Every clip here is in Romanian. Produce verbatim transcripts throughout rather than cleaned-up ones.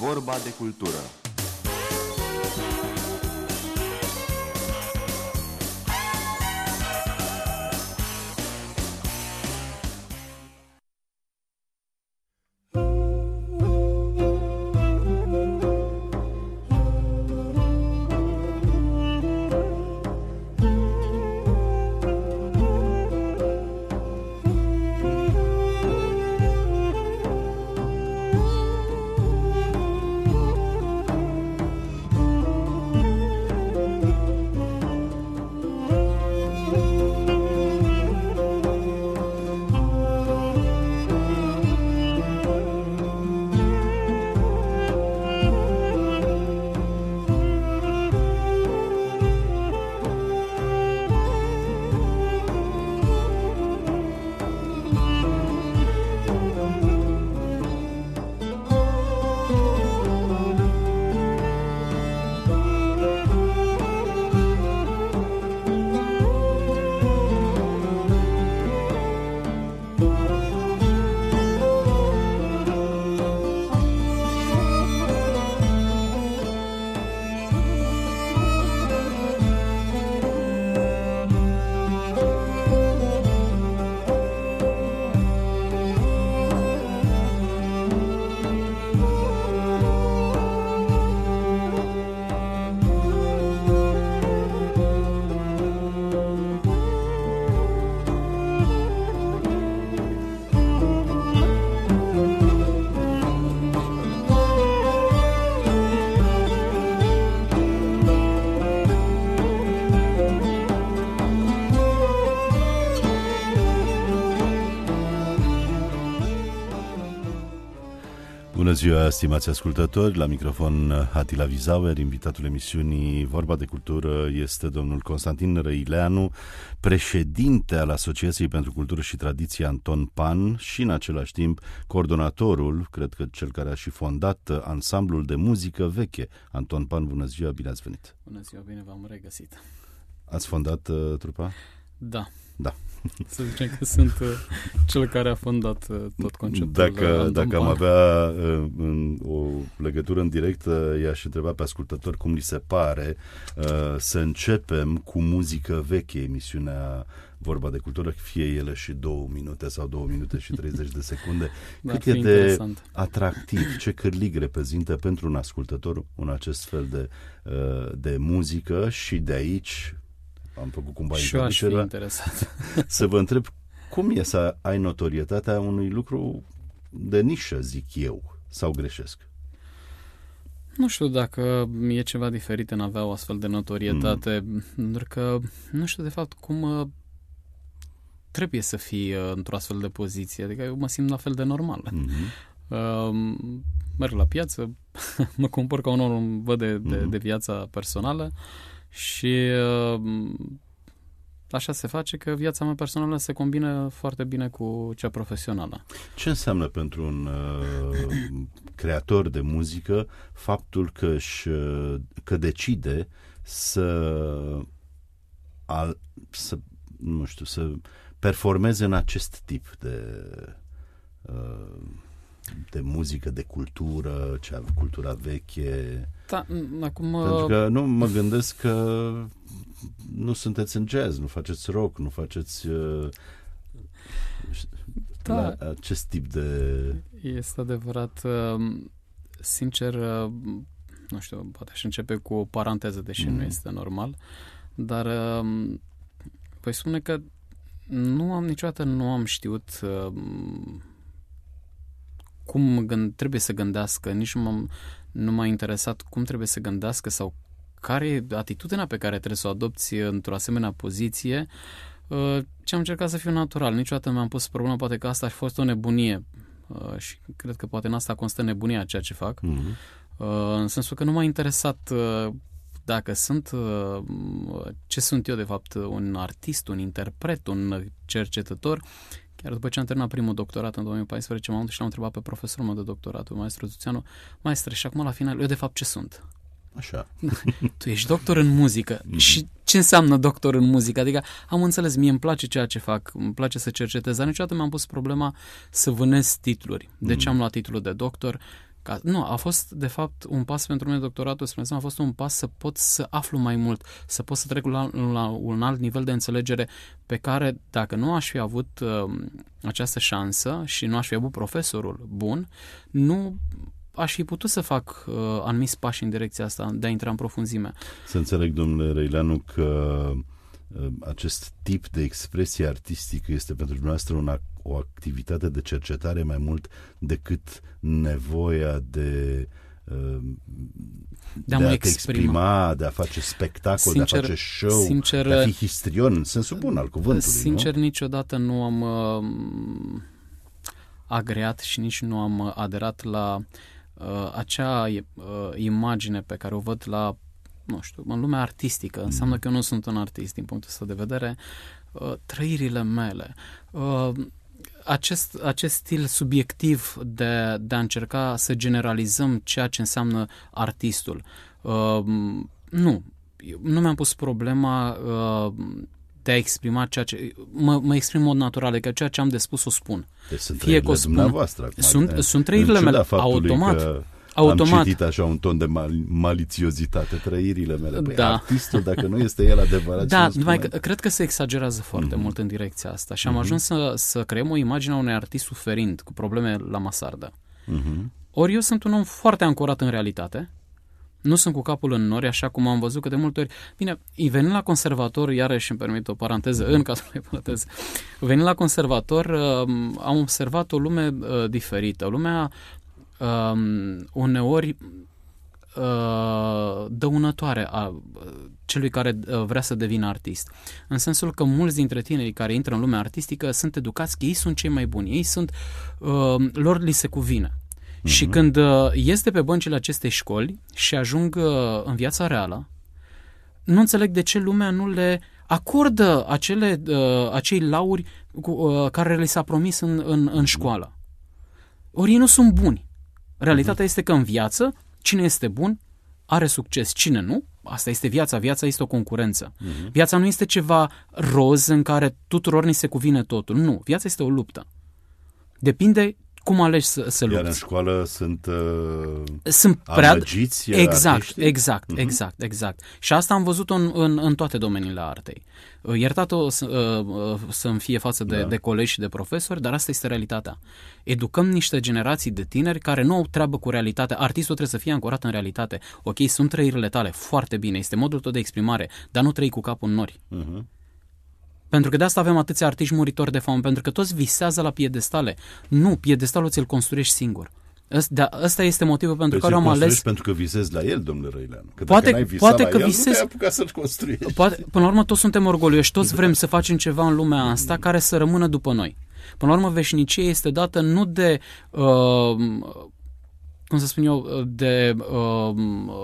Vorba de cultură. Bună ziua, stimați ascultători, la microfon Atila Vizauer, invitatul emisiunii Vorba de Cultură este domnul Constantin Răileanu, președinte al Asociației pentru Cultură și Tradiție Anton Pan și în același timp coordonatorul, cred că cel care a și fondat ansamblul de muzică veche. Anton Pan, bună ziua, bine ați venit! Bună ziua, bine v-am regăsit! Ați fondat uh, trupa? Da. Da. Să zicem că sunt uh, cel care a fondat uh, tot conceptul. Dacă, dacă am avea uh, o legătură în direct, uh, i-aș întreba pe ascultători cum li se pare uh, să începem cu muzică veche, emisiunea Vorba de Cultură, fie ele și două minute sau două minute și treizeci de secunde. Cât e de interesant, atractiv, ce cârlig reprezintă pentru un ascultător un acest fel de, uh, de muzică și de aici... Am făcut cumva și eu aș fi interesat. Să vă întreb cum e să ai notorietatea unui lucru de nișă, zic eu, sau greșesc? Nu știu dacă e ceva diferit în a avea o astfel de notorietate, mm. pentru că nu știu de fapt cum trebuie să fii într-o astfel de poziție. Adică eu mă simt la fel de normal. Mm-hmm. Uh, merg la piață, mă compor ca un om, văd de, de, mm-hmm. de viața personală și uh, așa se face că viața mea personală se combină foarte bine cu cea profesională. Ce înseamnă pentru un uh, creator de muzică faptul că, își, că decide să, al, să, nu știu, să performeze în acest tip de, uh, de muzică, de cultură, cea cultura veche? Da, acum... Pentru că nu mă gândesc că nu sunteți în jazz, nu faceți rock, nu faceți uh, da, acest tip de... Este adevărat. Uh, sincer, uh, nu știu, poate aș începe cu o paranteză, deși mm. nu este normal, dar uh, voi spune că nu am niciodată nu am știut uh, cum gând, trebuie să gândească, nici nu m-am nu m-a interesat cum trebuie să gândească sau care e atitudinea pe care trebuie să o adopți într-o asemenea poziție. Ce am încercat să fiu natural. Niciodată mi-am pus problema, poate că asta a fost o nebunie și cred că poate în asta constă nebunia ceea ce fac. Mm-hmm. În sensul că nu m-a interesat dacă sunt, ce sunt eu de fapt, un artist, un interpret, un cercetător. Chiar după ce am terminat primul doctorat în două mii paisprezece, m-am dus și l-am întrebat pe profesorul meu de doctorat, pe maestru Tuțeanu, maestre, și acum la final, eu de fapt ce sunt? Așa. Tu ești doctor în muzică. Mm-hmm. Și ce înseamnă doctor în muzică? Adică am înțeles, mie îmi place ceea ce fac, îmi place să cercetez, dar niciodată mi-am pus problema să vânez titluri. De ce am luat titlul de doctor? Ca, nu, a fost, de fapt, un pas pentru mine, doctoratul, spre exemplu, a fost un pas să pot să aflu mai mult, să pot să trec la, la un alt nivel de înțelegere pe care, dacă nu aș fi avut uh, această șansă și nu aș fi avut profesorul bun, nu aș fi putut să fac uh, anumiți pași în direcția asta, de a intra în profunzime. Să înțeleg, domnule Răileanu, că acest tip de expresie artistică este pentru dumneavoastră una, o activitate de cercetare mai mult decât nevoia de, de a, de a te exprima. exprima, de a face spectacol, sincer, de a face show, sincer, de a fi histrion în sensul bun al cuvântului. Sincer, nu? niciodată nu am uh, agreat și nici nu am aderat la uh, acea uh, imagine pe care o văd la nu știu, în lumea artistică, înseamnă că eu nu sunt un artist din punctul ăsta de vedere, uh, trăirile mele, uh, acest, acest stil subiectiv de, de a încerca să generalizăm ceea ce înseamnă artistul. Uh, nu, nu mi-am pus problema uh, de a exprima ceea ce... Mă, mă exprim în mod natural, că ceea ce am de spus o spun. Deci sunt Fie că o spun, dumneavoastră. Acum, sunt, sunt trăirile mele, automat. Că... Automat. Am citit așa un ton de mal- malițiozitate, trăirile mele. Păi, da. Artistul, dacă nu este el adevărat... Da, numai că, cred că se exagerează foarte mm-hmm. mult în direcția asta și am mm-hmm. ajuns să, să creăm o imagine a unui artist suferind, cu probleme la masardă. Mm-hmm. Ori eu sunt un om foarte ancorat în realitate, nu sunt cu capul în nori, așa cum am văzut că de multe ori... Bine, venind la conservator, iarăși îmi permit o paranteză, mm-hmm. în cazul unei paranteze, venind la conservator, am observat o lume diferită. Lumea Um, uneori uh, dăunătoare a uh, celui care uh, vrea să devină artist. În sensul că mulți dintre tinerii care intră în lumea artistică sunt educați că ei sunt cei mai buni, ei sunt, uh, lor li se cuvine. Uh-huh. Și când uh, este pe băncile acestei școli și ajung uh, în viața reală, nu înțeleg de ce lumea nu le acordă acele, uh, acei lauri cu, uh, care li s-a promis în, în, în școală. Ori ei nu sunt buni. Realitatea este că în viață, cine este bun, are succes. Cine nu, asta este viața. Viața este o concurență. Uh-huh. Viața nu este ceva roz în care tuturor ni se cuvine totul. Nu, viața este o luptă. Depinde cum alegi să, să lupți. Iar în școală sunt, uh, sunt prea... amăgiți exact, artiștii? exact, uh-huh. exact, exact. Și asta am văzut-o în, în, în toate domeniile artei. Iertat-o să, să-mi fie față de, da. de colegi și de profesori, dar asta este realitatea. Educăm niște generații de tineri care nu au treabă cu realitatea. Artistul trebuie să fie ancorat în realitate. Ok, sunt trăirile tale, foarte bine, este modul tău de exprimare, dar nu trăi cu capul în nori. Uh-huh. Pentru că de asta avem atâția artiști muritori de foame, pentru că toți visează la piedestale. Nu, piedestalul ți-l construiești singur. Ăsta este motivul pentru păi care am ales... pentru că visezi la el, domnule Răileanu. Că poate, dacă n-ai visat poate la că el, visezi... nu te-ai apucat să-l construiești. Poate, până la urmă, toți suntem orgolioși, toți vrem să facem ceva în lumea asta care să rămână după noi. Până la urmă, veșnicie este dată nu de... Uh, cum să spun eu, de uh,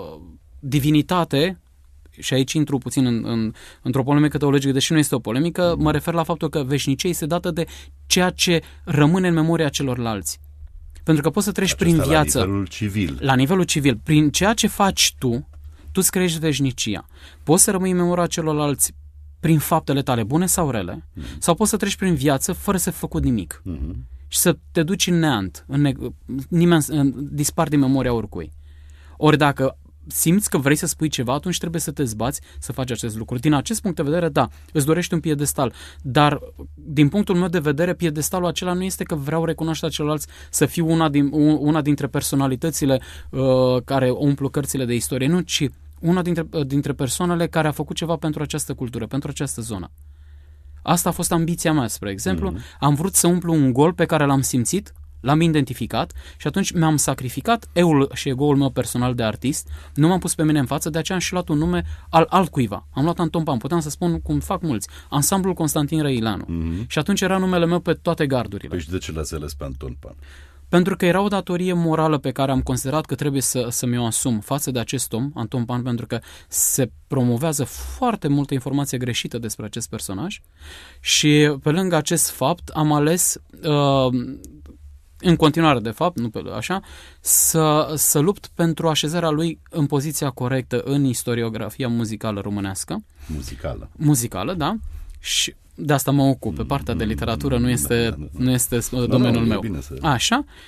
divinitate, și aici intru puțin în, în, într-o polemică teologică, deși nu este o polemică, mă refer la faptul că veșnicie este dată de ceea ce rămâne în memoria celorlalți. Pentru că poți să treci Acesta prin viață... la nivelul civil. La nivelul civil. Prin ceea ce faci tu, tu îți crești veșnicia. Poți să rămâi în memoria celorlalți prin faptele tale, bune sau rele, mm-hmm. sau poți să treci prin viață fără să fi făcut nimic. Mm-hmm. Și să te duci în neant. În ne... Nimeni în... dispar din memoria oricui. Ori dacă simți că vrei să spui ceva, atunci trebuie să te zbați să faci acest lucru. Din acest punct de vedere, da, îți dorești un piedestal, dar din punctul meu de vedere, piedestalul acela nu este că vreau recunoașterea celorlalți să fiu una, din, una dintre personalitățile uh, care umplu cărțile de istorie, nu, ci una dintre, uh, dintre persoanele care a făcut ceva pentru această cultură, pentru această zonă. Asta a fost ambiția mea, spre exemplu. Mm-hmm. Am vrut să umplu un gol pe care l-am simțit, l-am identificat și atunci mi-am sacrificat eul și ego-ul meu personal de artist, nu m-am pus pe mine în față, de aceea am și luat un nume al altcuiva. Am luat Anton Pan, puteam să spun cum fac mulți, Ansamblul Constantin Răileanu. Mm-hmm. Și atunci era numele meu pe toate gardurile. Păi și de ce l-ați ales pe Anton Pan? Pentru că era o datorie morală pe care am considerat că trebuie să, să mi-o asum față de acest om, Anton Pan, pentru că se promovează foarte multă informație greșită despre acest personaj și pe lângă acest fapt am ales... Uh, în continuare, de fapt, nu pe așa, să, să lupt pentru așezarea lui în poziția corectă în istoriografia muzicală românească. Muzicală. Muzicală, da. Și de asta mă ocup. Pe partea de literatură nu este, da, da, da. Nu este domeniul no, no, meu. Bine să... Așa.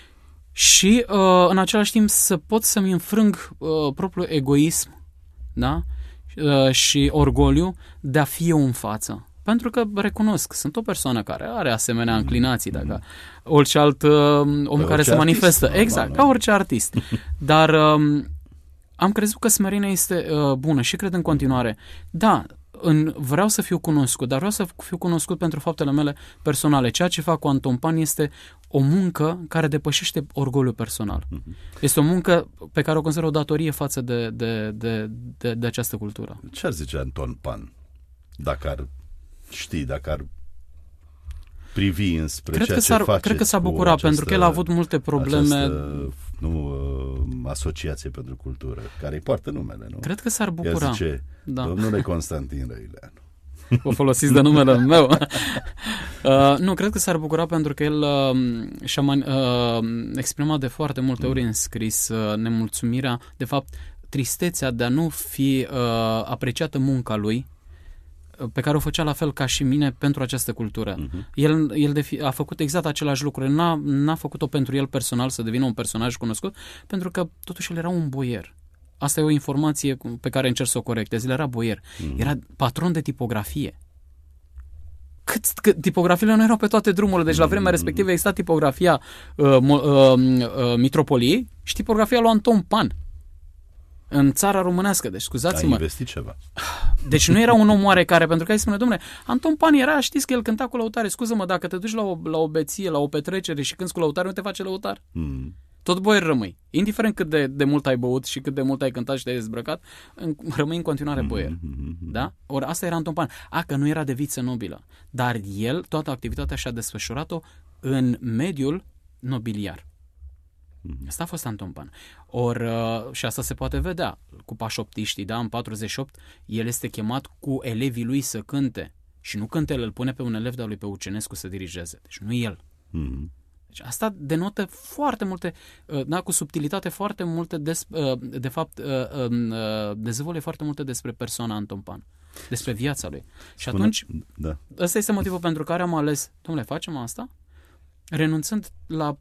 și uh, în același timp să pot să-mi înfrâng uh, propriul egoism, da? Uh, și orgoliu de a fi eu în față. Pentru că recunosc, sunt o persoană care are asemenea înclinații, dacă orice alt uh, om care se manifestă. Artist, exact, normal, ca orice artist. Dar uh, am crezut că smerenia este uh, bună și cred în continuare. Da, în, vreau să fiu cunoscut, dar vreau să fiu cunoscut pentru faptele mele personale. Ceea ce fac cu Anton Pan este o muncă care depășește orgoliul personal. Este o muncă pe care o consider o datorie față de, de, de, de, de această cultură. Ce ar zice Anton Pan? Dacă ar ști, dacă ar privi înspre cred ceea că ce s-ar, faceți cred că s-a bucurat, această, pentru că el a avut multe probleme. Această, nu, asociație pentru cultură, care îi poartă numele, nu? Cred că s-ar bucura. El zice, da. Domnule Constantin Răileanu. Vă folosiți de numele meu. uh, nu, cred că s-ar bucura pentru că el uh, și-a man- uh, exprimat de foarte multe ori în scris uh, nemulțumirea, de fapt, tristețea de a nu fi uh, apreciată munca lui, pe care o făcea la fel ca și mine pentru această cultură. Uh-huh. El, el defi- a făcut exact același lucru. N-a, n-a făcut-o pentru el personal să devină un personaj cunoscut, pentru că totuși el era un boier. Asta e o informație pe care încerc să o corectez. El era boier. Uh-huh. Era patron de tipografie. Cât, cât tipografiile nu erau pe toate drumurile. Deci la vremea respectivă exista tipografia uh, uh, uh, Mitropoliei și tipografia lui Anton Pan. În țara românească, deci scuzați-mă. A investit ceva. Deci nu era un om oarecare, pentru că îi spune, domnule, Anton Pan era, știți că el cânta cu lăutare. Scuză-mă, dacă te duci la o, la o beție, la o petrecere și cânti cu lăutare, nu te face lăutar. Mm. Tot boier rămâi. Indiferent cât de, de mult ai băut și cât de mult ai cântat și te-ai dezbrăcat, rămâi în continuare boier. Mm-hmm. Da? Ori asta era Anton Pan. A, că nu era de viță nobilă. Dar el, toată activitatea și-a desfășurat-o în mediul nobiliar. Asta a fost Anton Pan. Or, uh, și asta se poate vedea cu pașoptiștii, da? În patruzeci și opt el este chemat cu elevii lui să cânte. Și nu cânte el, îl pune pe un elev de-al lui pe Ucenescu să dirigeze. Deci nu el. Mm-hmm. Deci asta denotă foarte multe, uh, da, cu subtilitate foarte multe, des, uh, de fapt, uh, uh, dezvăluie foarte multe despre persoana Anton Pan. Despre viața lui. Și Spune, atunci, da. ăsta este motivul pentru care am ales, dom'le, facem asta? Renunțând la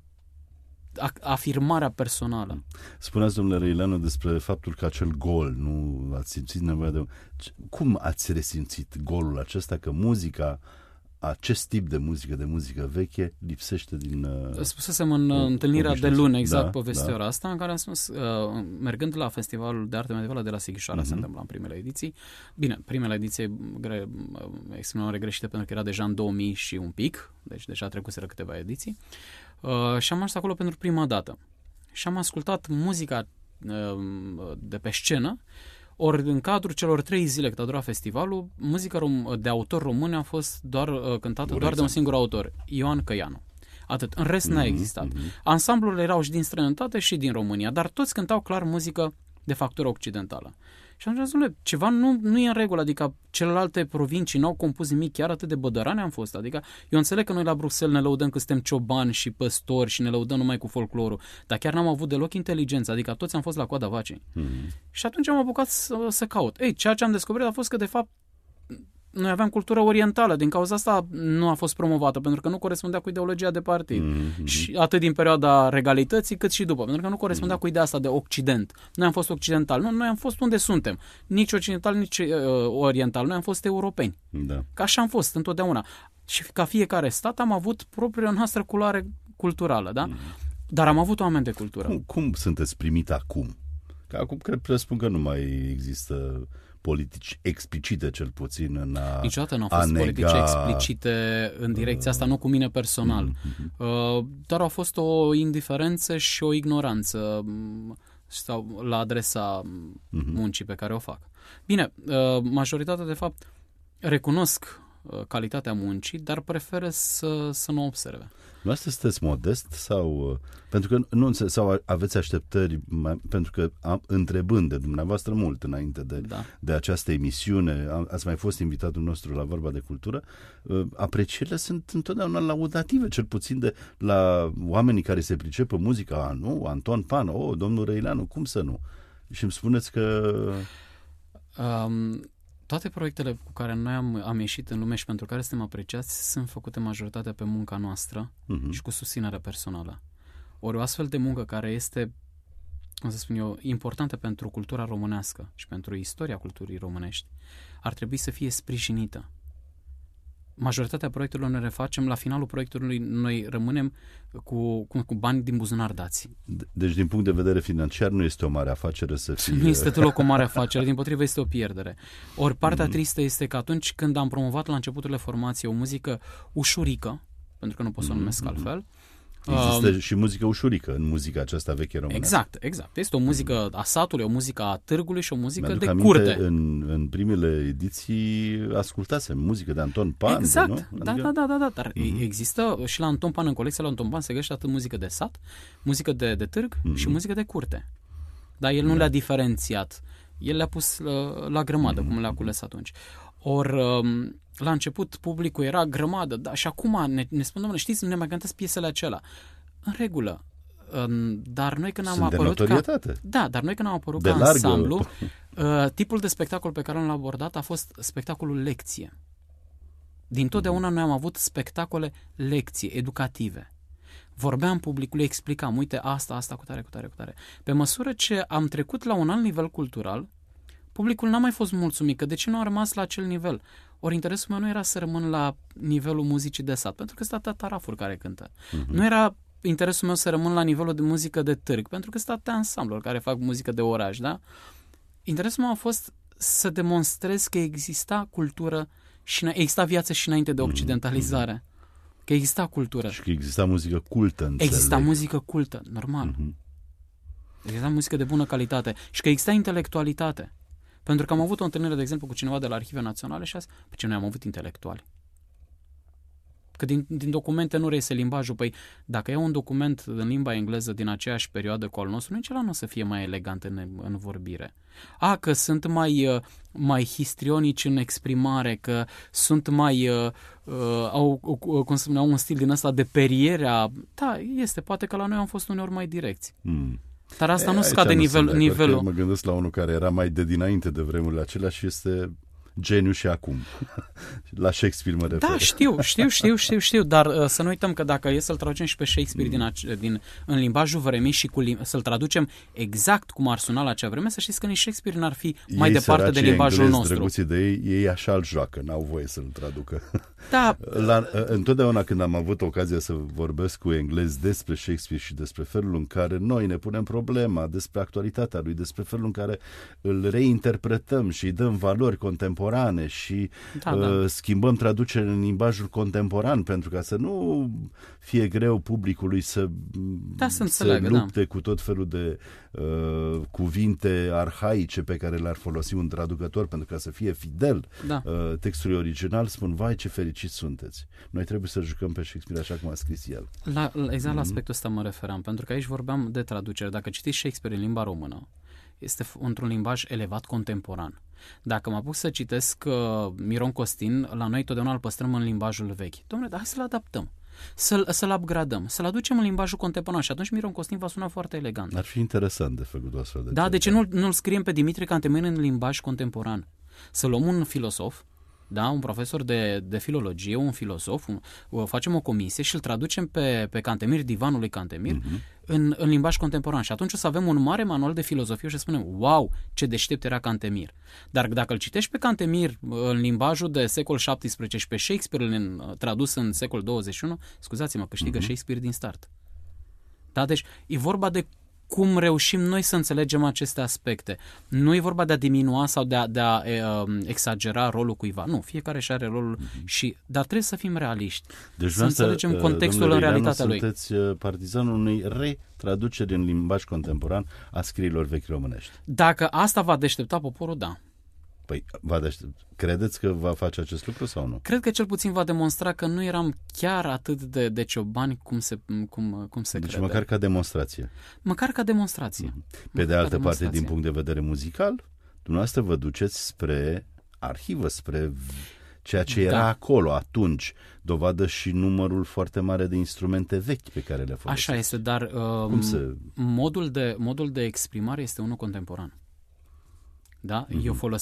afirmarea personală. Spuneați, domnule Răileanu, despre faptul că acel gol, nu ați simțit nevoia de... Cum ați resimțit golul acesta, că muzica, acest tip de muzică, de muzică veche, lipsește din... Uh, Spusesem în o, întâlnirea de luni, exact, da, povestea da. asta, în care am spus, uh, mergând la Festivalul de Arte Medievală de la Sighișoara, uh-huh. se întâmpla în primele ediții. Bine, primele ediții, gre, exprimare greșită, pentru că era deja în două mii și un pic, deci deja trecuseră câteva ediții. Uh, și am ajuns acolo pentru prima dată. Și am ascultat muzica uh, de pe scenă, ori în cadrul celor trei zile cât a durat festivalul, muzica rom- de autor român a fost doar uh, cântată doar de un singur autor, Ioan Căianu. Atât. În rest mm-hmm, n-a existat. Mm-hmm. Ansamblurile erau și din străinătate și din România, dar toți cântau clar muzică de factură occidentală. Și am zis, ceva nu, nu e în regulă, adică celelalte provincii n-au compus nimic, chiar atât de bădărani am fost. Adică eu înțeleg că noi la Bruxelles ne lăudăm că suntem ciobani și păstori și ne lăudăm numai cu folclorul, dar chiar n-am avut deloc inteligență, adică toți am fost la coada vacii. Mm-hmm. Și atunci am apucat să, să caut. Ei, ceea ce am descoperit a fost că de fapt noi aveam cultură orientală, din cauza asta nu a fost promovată, pentru că nu corespundea cu ideologia de partid. Mm-hmm. Și atât din perioada regalității, cât și după, pentru că nu corespundea mm-hmm. cu ideea asta de Occident. Noi am fost occidentali, nu, noi am fost unde suntem. Nici occidental, nici uh, oriental, noi am fost europeni. Da. Că așa am fost întotdeauna. Și ca fiecare stat am avut propria noastră culoare culturală, da? Mm-hmm. Dar am avut oameni de cultură. Cum, cum sunteți primit acum? Că acum cred, presupun că nu mai există politici explicite, cel puțin, în a Niciodată nu au fost nega... politici explicite în direcția asta, nu cu mine personal. Mm-hmm. Uh, dar a fost o indiferență și o ignoranță sau la adresa mm-hmm. muncii pe care o fac. Bine, uh, majoritatea, de fapt, recunosc uh, calitatea muncii, dar preferă să, să nu observe. Noastră sunteți modest sau... Pentru că nu sau aveți așteptări, mai, pentru că am, întrebând de dumneavoastră mult înainte de, da. de această emisiune, am, ați mai fost invitatul nostru la Vorba de Cultură, aprecierile sunt întotdeauna laudative, cel puțin de la oamenii care se pricep în muzică. A, nu, Anton Pan, o, domnul Răileanu, cum să nu? Și îmi spuneți că... Um... Toate proiectele cu care noi am, am ieșit în lume și pentru care suntem apreciați sunt făcute majoritatea pe munca noastră uh-huh. și cu susținere personală. Ori o astfel de muncă care este, cum să spun eu, importantă pentru cultura românească și pentru istoria culturii românești, ar trebui să fie sprijinită. Majoritatea proiectelor ne refacem, la finalul proiectului noi rămânem cu, cu, cu bani din buzunar dați. Deci, din punct de vedere financiar, nu este o mare afacere să fie... Nu este deloc o mare afacere, dimpotrivă este o pierdere. Ori partea mm. tristă este că atunci când am promovat la începuturile formației o muzică ușurică, pentru că nu pot să o numesc mm-hmm. altfel, există um, și muzică ușurică în muzica aceasta veche românească. Exact, exact. Este o muzică a satului, o muzică a târgului și o muzică Mi-aduc de aminte, curte. În, în primele ediții ascultasem muzică de Anton Pan. Exact, nu? Adică... da, Adică... da, da, da, dar uh-huh. există și la Anton Pan, în colecția la Anton Pan se găsește atât muzică de sat, muzică de, de târg uh-huh. și muzică de curte. Dar el nu uh-huh. le-a diferențiat. El le-a pus la, la grămadă, uh-huh. cum le-a cules atunci. Ori la început publicul era grămadă, da, și acum ne, ne spun, domnule, știți, nu ne mai cântați piesele acelea. În regulă. Dar noi când am Sunt apărut de notorietate. ca, da, dar noi când am apărut de ca largă. ansamblu, uh, tipul de spectacol pe care l-am abordat a fost spectacolul lecție. Din totdeauna noi am avut spectacole lecții educative. Vorbeam publicului, explicam, uite, asta, asta, cu tare, cu tare, cu tare. Pe măsură ce am trecut la un alt nivel cultural, publicul n-a mai fost mulțumit, că de ce nu a rămas la acel nivel? Ori interesul meu nu era să rămân la nivelul muzicii de sat, pentru că sunt atâtea tarafuri care cântă. Uh-huh. Nu era interesul meu să rămân la nivelul de muzică de târg, pentru că sunt atâtea ansambluri care fac muzică de oraș, da? Interesul meu a fost să demonstrez că exista cultură și exista viață și înainte de occidentalizare. Mm-hmm. Că exista cultură. Și că exista muzică cultă, înțeleg. Exista muzică cultă, normal. Mm-hmm. Exista muzică de bună calitate și că exista intelectualitate. Pentru că am avut o întâlnire, de exemplu, cu cineva de la Arhive Naționale și a zis, pe ce noi am avut intelectuali? Că din, din documente nu reiese limbajul. Păi dacă e un document în limba engleză din aceeași perioadă cu al nostru, nici ăla nu o să fie mai elegant în, în vorbire. A, că sunt mai, mai histrionici în exprimare, că sunt mai, uh, au, cum să spune, au un stil din ăsta de perierea. Da, este. Poate că la noi am fost uneori mai direcți. Mm. Dar asta e, nu scade nivel, nu nivelul. Mă gândesc la unul care era mai de dinainte de vremurile acelea și este... geniu și acum. La Shakespeare mă refer. Da, știu, știu, știu, știu, știu, dar uh, să nu uităm că dacă e să-l traducem și pe Shakespeare mm. din, ace- din, în limbajul vremii și cu lim- să-l traducem exact cum ar suna la acea vreme, să știți că nici Shakespeare n-ar fi mai ei departe de limbajul englezi, nostru. Drăguții de ei, ei așa îl joacă, n-au voie să-l traducă. Da. La, întotdeauna când am avut ocazia să vorbesc cu englezi despre Shakespeare și despre felul în care noi ne punem problema, despre actualitatea lui, despre felul în care îl reinterpretăm și îi dăm valori contemporane și da, uh, da. schimbăm traducerea în limbajul contemporan pentru ca să nu fie greu publicului să, da, să, să lupte da. cu tot felul de uh, cuvinte arhaice pe care le-ar folosi un traducător pentru ca să fie fidel da. uh, textului original, spun, vai ce fericiți sunteți. Noi trebuie să jucăm pe Shakespeare așa cum a scris el. La, exact mm-hmm. la aspectul ăsta mă referam, pentru că aici vorbeam de traducere. Dacă citiți Shakespeare în limba română, este într-un limbaj elevat contemporan. Dacă mă apuc să citesc uh, Miron Costin, la noi totdeauna îl păstrăm în limbajul vechi. Dom'le, dar hai să-l adaptăm, să-l, să-l upgradăm, să-l aducem în limbajul contemporan și atunci Miron Costin va suna foarte elegant. Ar fi interesant de făcut o astfel de Da, de ce nu, nu-l scriem pe Dimitrie Cantemir în limbaj contemporan? Să luăm un filosof, da, un profesor de, de filologie, un filosof, un, facem o comisie și îl traducem pe, pe Cantemir, divanul lui Cantemir, uh-huh. în, în limbaj contemporan. Și atunci o să avem un mare manual de filozofie și să spunem, wow, ce deștept era Cantemir. Dar dacă îl citești pe Cantemir în limbajul de secol șaptesprezece și pe Shakespeare în, tradus în secol douăzeci și unu, scuzați-mă, câștigă uh-huh. Shakespeare din start. Da, deci e vorba de cum reușim noi să înțelegem aceste aspecte. Nu e vorba de a diminua sau de a, de a e, um, exagera rolul cuiva. Nu, fiecare și are rolul, mm-hmm. și, dar trebuie să fim realiști. Deci să înțelegem uh, contextul în realitatea lui. Sunteți partizanul unei retraduceri în limbaj contemporan a scriilor vechi românești. Dacă asta va deștepta poporul, da. Păi, va deștept... credeți că va face acest lucru sau nu? Cred că cel puțin va demonstra că nu eram chiar atât de, de ciobani cum se, cum, cum se deci crede. măcar ca demonstrație. Măcar ca demonstrație. Mm-hmm. Pe de altă parte, din punct de vedere muzical, dumneavoastră vă duceți spre arhivă, spre ceea ce era da. acolo atunci, dovadă și numărul foarte mare de instrumente vechi pe care le folosiți. Așa este, dar uh, cum se... modul, de, modul de exprimare este unul contemporan. Da? Mm-hmm. Eu folosesc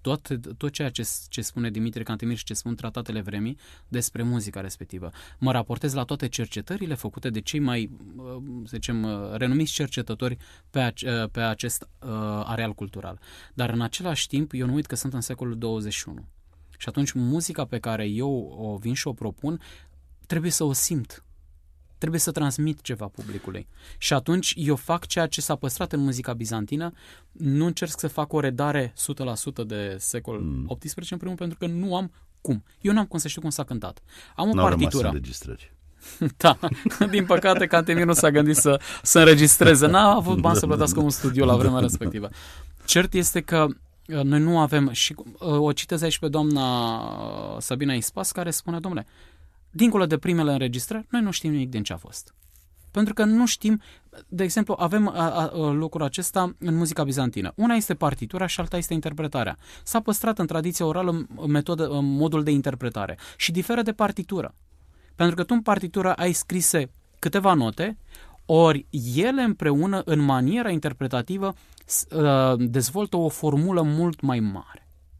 tot, tot ceea ce, ce spune Dimitrie Cantemir și ce spun tratatele vremii despre muzica respectivă. Mă raportez la toate cercetările făcute de cei mai, să zicem, renumiți cercetători pe, ace, pe acest uh, areal cultural. Dar în același timp, eu nu uit că sunt în secolul douăzeci și unu. Și atunci muzica pe care eu o vin și o propun, trebuie să o simt. Trebuie să transmit ceva publicului. Și atunci eu fac ceea ce s-a păstrat în muzica bizantină, nu încerc să fac o redare o sută la sută de secol mm. optsprezece, în primul pentru că nu am cum. Eu n-am cum să știu cum s-a cântat. Am o N-au partitură. rămas înregistrări. Da, din păcate Cantemir nu s-a gândit să, să înregistreze. N-a avut bani să plătească un studio la vremea respectivă. Cert este că noi nu avem, și o citez aici pe doamna Sabina Ispas, care spune, domnule, dincolo de primele înregistrări, noi nu știm nimic din ce a fost. Pentru că nu știm, de exemplu, avem a, a, lucrul acesta în muzica bizantină. Una este partitura și alta este interpretarea. S-a păstrat în tradiția orală metodă, modul de interpretare și diferă de partitură. Pentru că tu în partitură ai scrise câteva note, ori ele împreună, în maniera interpretativă, dezvoltă o formulă mult mai mare.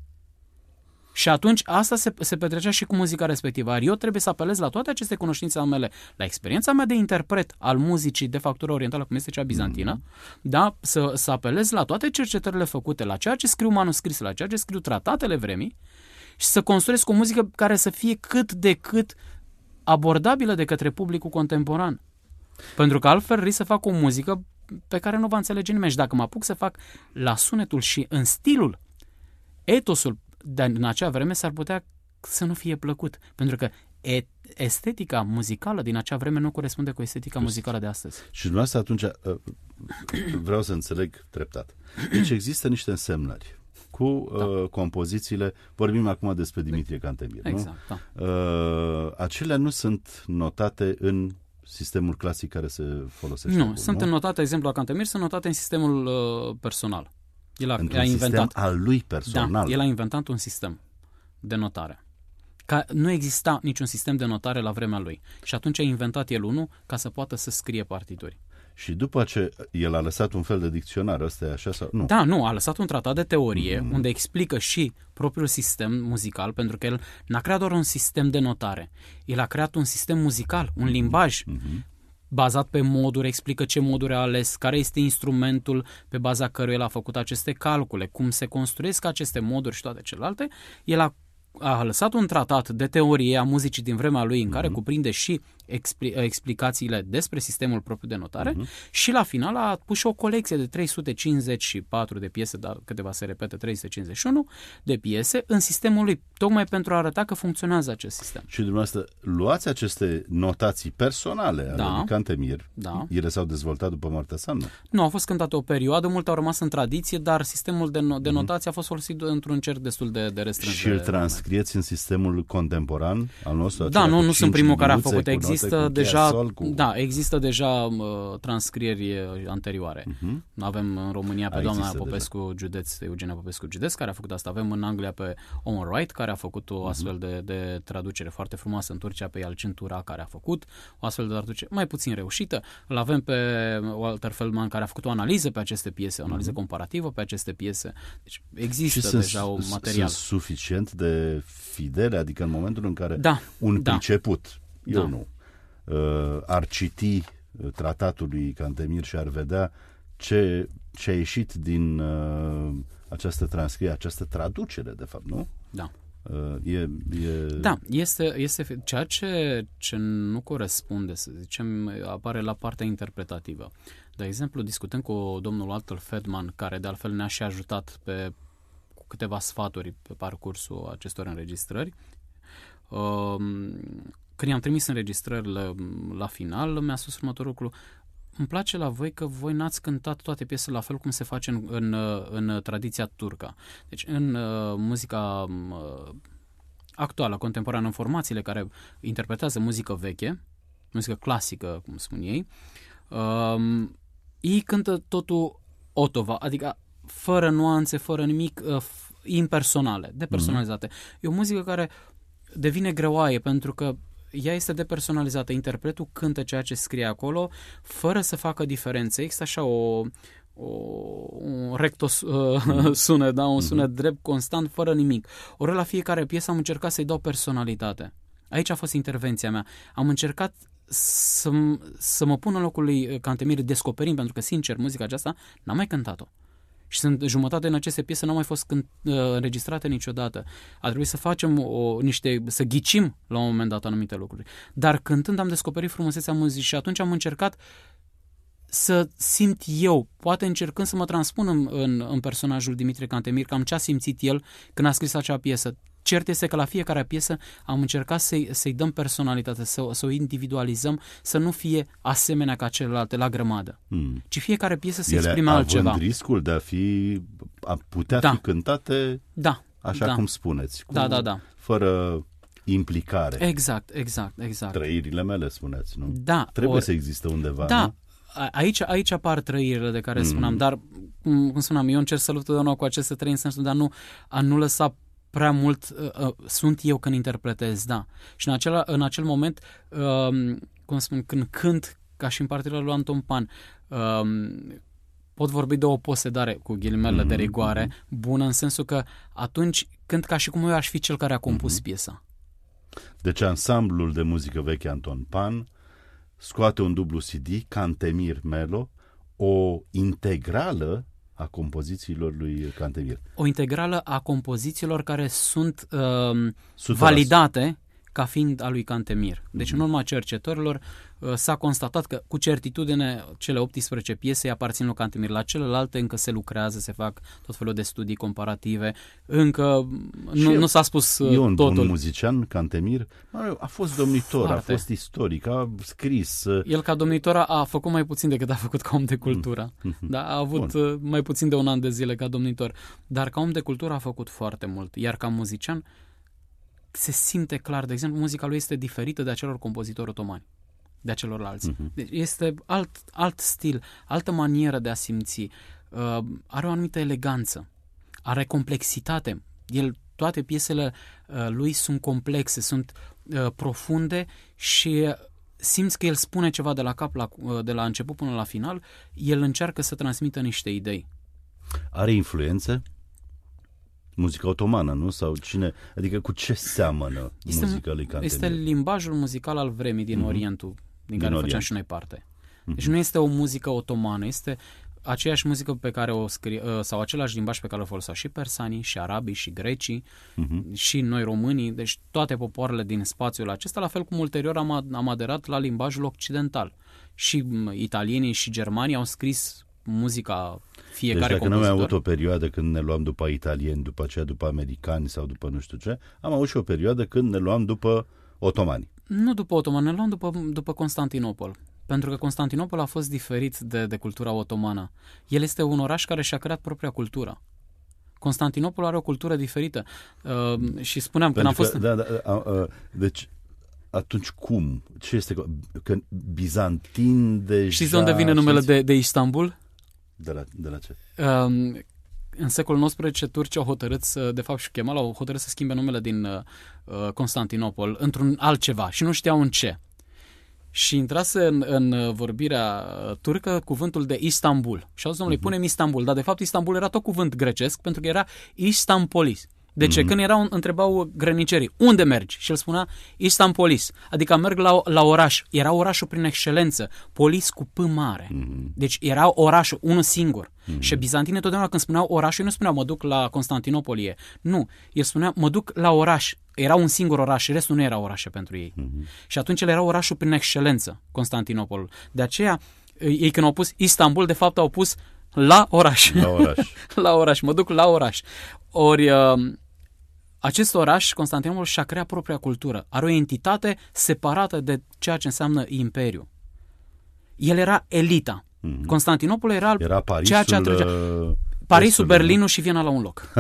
Și atunci asta se, se petrecea și cu muzica respectivă. Iar eu trebuie să apelez la toate aceste cunoștințe ale mele, la experiența mea de interpret al muzicii de factură orientală, cum este cea bizantină, mm-hmm. da? să, să apelez la toate cercetările făcute, la ceea ce scriu manuscrise, la ceea ce scriu tratatele vremii și să construiesc o muzică care să fie cât de cât abordabilă de către publicul contemporan. Pentru că altfel risc să fac o muzică pe care nu va înțelege nimeni. Și dacă mă apuc să fac la sunetul și în stilul, etosul de în acea vreme, s-ar putea să nu fie plăcut. Pentru că et, estetica muzicală din acea vreme nu corespunde cu estetica Just. muzicală de astăzi. Și dumneavoastră atunci vreau să înțeleg treptat. Deci există niște însemnări cu da. uh, compozițiile, vorbim acum despre Dimitrie Cantemir, exact, nu? Da. Uh, acelea nu sunt notate în sistemul clasic care se folosește. Nu, acum, sunt nu? notate, exemplu la Cantemir, sunt notate în sistemul uh, personal. El a, Într-un a inventat, sistem al lui personal. Da, el a inventat un sistem de notare. Ca nu exista niciun sistem de notare la vremea lui. Și atunci a inventat el unul ca să poată să scrie partituri. Și după ce el a lăsat un fel de dicționar, ăsta e așa sau nu? Da, nu, a lăsat un tratat de teorie mm. unde explică și propriul sistem muzical, pentru că el n-a creat doar un sistem de notare. El a creat un sistem muzical, un limbaj mm-hmm. bazat pe moduri, explică ce moduri a ales, care este instrumentul pe baza căruia el a făcut aceste calcule, cum se construiesc aceste moduri și toate celelalte. El a, a lăsat un tratat de teorie a muzicii din vremea lui în care mm-hmm. cuprinde și expli- explicațiile despre sistemul propriu de notare mm-hmm. și la final a pus și o colecție de trei sute cincizeci și patru de piese, dar câteva se repete, trei sute cincizeci și unu de piese în sistemul lui, tocmai pentru a arăta că funcționează acest sistem. Și dumneavoastră luați aceste notații personale ale da. lui Cantemir, da. ele s-au dezvoltat după moartea sa, nu? Nu, au fost cântate o perioadă, multe au rămas în tradiție, dar sistemul de, no- de notație a fost folosit într-un cerc destul de, de restrâns. Și îl transcrieți în sistemul contemporan al nostru? Da, nu, nu sunt primul care a făcut. Există note, deja, sol, cu... da, există deja uh, transcrieri anterioare. Uh-huh. Avem în România pe a, doamna Popescu Județ, Eugenia Popescu Județ, care a făcut asta. Avem în Anglia pe Owen Wright, care a făcut o astfel uh-huh. de, de traducere foarte frumoasă. În Turcia pe Yalcin Tura, care a făcut o astfel de traducere mai puțin reușită. Îl avem pe Walter Feldman, care a făcut o analiză pe aceste piese, o analiză uh-huh. comparativă pe aceste piese. Deci există și deja sunt, un material. Sunt suficient de fidele, adică în momentul în care da, un da. priceput, eu da. nu, uh, ar citi tratatul lui Cantemir și ar vedea ce, ce a ieșit din uh, această transcriere, această traducere, de fapt, nu? Da. Uh, e, e... Da, este, este ceea ce, ce nu corespunde, să zicem, apare la partea interpretativă. De exemplu, discutăm cu domnul Walter Feldman, care de altfel ne-a și ajutat pe cu câteva sfaturi pe parcursul acestor înregistrări. Uh, Când i-am trimis înregistrările la final, mi-a spus următorul lucru. Îmi place la voi că voi n-ați cântat toate piesele la fel cum se face în, în, în tradiția turcă. Deci în uh, muzica uh, actuală, contemporană, în formațiile care interpretează muzică veche, muzică clasică, cum spun ei, uh, ei cântă totul otova, adică fără nuanțe, fără nimic, uh, impersonale, depersonalizate. Mm-hmm. E o muzică care devine greoaie pentru că ea este depersonalizată. Interpretul cântă ceea ce scrie acolo fără să facă diferențe. Există așa o, o, un recto uh, mm. sunet, da? Un sunet mm-hmm. drept, constant, fără nimic. Ori la fiecare piesă am încercat să-i dau personalitate. Aici a fost intervenția mea. Am încercat să, să mă pun în locul lui Cantemir descoperind, pentru că, sincer, muzica aceasta n-am mai cântat-o. Și sunt jumătate în aceste piese n-au mai fost cânt, uh, înregistrate niciodată. A trebuit să facem o, niște, să ghicim la un moment dat anumite lucruri. Dar cântând am descoperit frumusețea muzicii și atunci am încercat să simt eu, poate încercând să mă transpun în, în, în personajul Dimitrie Cantemir, cam ce a simțit el când a scris acea piesă. Cert este că la fiecare piesă am încercat să-i, să-i dăm personalitate, să, să o individualizăm, să nu fie asemenea ca celelalte, la grămadă. Hmm. Ci fiecare piesă să exprime altceva. Având riscul de a fi, a putea da. fi cântate da. așa da. cum spuneți. Cu, da, da, da. Fără implicare. Exact, exact, exact. Trăirile mele, spuneți, nu? Da. Trebuie or... să existe undeva, da. nu? Aici, aici apar trăirile de care mm. spuneam, dar, cum spuneam, eu încerc să lupt totdeauna cu aceste trăiri în sensul de a nu, a nu lăsa prea mult, uh, uh, sunt eu când interpretez, da. Și în acel, în acel moment, uh, cum spun, când cânt, ca și în partida lui Anton Pan, uh, pot vorbi de o posedare, cu ghilimele mm-hmm. de rigoare, bună, în sensul că atunci cânt ca și cum eu aș fi cel care a compus mm-hmm. piesa. Deci ansamblul de muzică veche Anton Pan scoate un dublu C D, Cantemir Melo, o integrală a compozițiilor lui Cantemir. O integrală a compozițiilor care sunt uh, validate ca fiind a lui Cantemir. Deci mm-hmm. în urma cercetărilor uh, s-a constatat că cu certitudine cele optsprezece piese aparțin lui Cantemir. La celelalte încă se lucrează, se fac tot felul de studii comparative. Încă nu, nu s-a spus uh, e un totul. bun muzician, Cantemir. A fost domnitor, Foarte. A fost istoric, a scris. Uh... El ca domnitor a făcut mai puțin decât a făcut ca om de cultură. Mm-hmm. Da, a avut uh, mai puțin de un an de zile ca domnitor. Dar ca om de cultură a făcut foarte mult. Iar ca muzician se simte clar, de exemplu, muzica lui este diferită de acelor compozitori otomani, de acelorlalți. Uh-huh. Deci este alt, alt stil, altă manieră de a simți. Uh, are o anumită eleganță, are complexitate. El, toate piesele uh, lui sunt complexe, sunt uh, profunde și simți că el spune ceva de la cap, la, uh, de la început până la final, el încearcă să transmită niște idei. Are influențe? Muzica otomană, nu? Sau cine? Adică cu ce seamănă este, muzica lui Cantemir? Este limbajul muzical al vremii din mm-hmm. Orientul, din, din care Orient. Făceam și noi parte. Mm-hmm. Deci nu este o muzică otomană, este aceeași muzică pe care o scrie, sau același limbaj pe care o foloseau și persanii, și arabii, și grecii, mm-hmm. și noi românii, deci toate popoarele din spațiul acesta, la fel cum ulterior am, am aderat la limbajul occidental. Și italienii și germanii au scris muzica fiecare deci dacă compozitor. nu am avut o perioadă când ne luam după italieni, după aceea după americani sau după nu știu ce, am avut și o perioadă când ne luam după otomani. Nu după otomani, ne luam după, după Constantinopol. Pentru că Constantinopol a fost diferit de, de cultura otomană. El este un oraș care și-a creat propria cultură. Constantinopol are o cultură diferită. Uh, și spuneam, când am fost... Că, da, da, uh, uh, deci atunci cum? Ce este? Că bizantin deja... Știți de unde vine numele de, de Istanbul? De la, de la ce? Um, în secolul nouăsprezece turcii au hotărât să, de fapt și Kemal au hotărât să schimbe numele din uh, Constantinopol într-un altceva și nu știau în ce. Și intrase în, în vorbirea turcă cuvântul de Istanbul. Și au zis, domnule, uh-huh. punem Istanbul, dar de fapt Istanbul era tot cuvânt grecesc pentru că era Istanpolis. De ce? Mm-hmm. Când erau, întrebau grănicerii, unde mergi? Și el spunea Istanpolis, adică merg la, la oraș. Era orașul prin excelență, polis cu P mare. Mm-hmm. Deci era orașul, unul singur. Mm-hmm. Și bizantinii totdeauna când spuneau orașul, nu spuneau mă duc la Constantinopolie. Nu, el spunea mă duc la oraș. Era un singur oraș, restul nu era orașe pentru ei. Mm-hmm. Și atunci el era orașul prin excelență, Constantinopolul. De aceea, ei când au pus Istanbul, de fapt au pus la oraș. La oraș. La oraș, mă duc la oraș. Ori acest oraș, Constantinopol, și-a creat propria cultură. Are o entitate separată de ceea ce înseamnă imperiu. El era elita. Mm-hmm. Constantinopol era, era Parisul, ceea ce atrăgea. Parisul, Berlinul și Viena la un loc.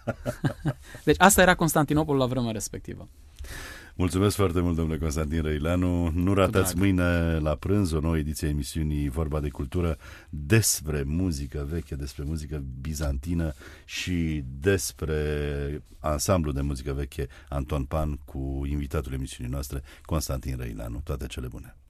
Deci asta era Constantinopol la vremea respectivă. Mulțumesc foarte mult, domnule Constantin Răileanu. Nu ratați mâine la prânz o nouă ediție a emisiunii Vorba de Cultură despre muzică veche, despre muzică bizantină și despre ansamblu de muzică veche Anton Pan cu invitatul emisiunii noastre, Constantin Răileanu. Toate cele bune!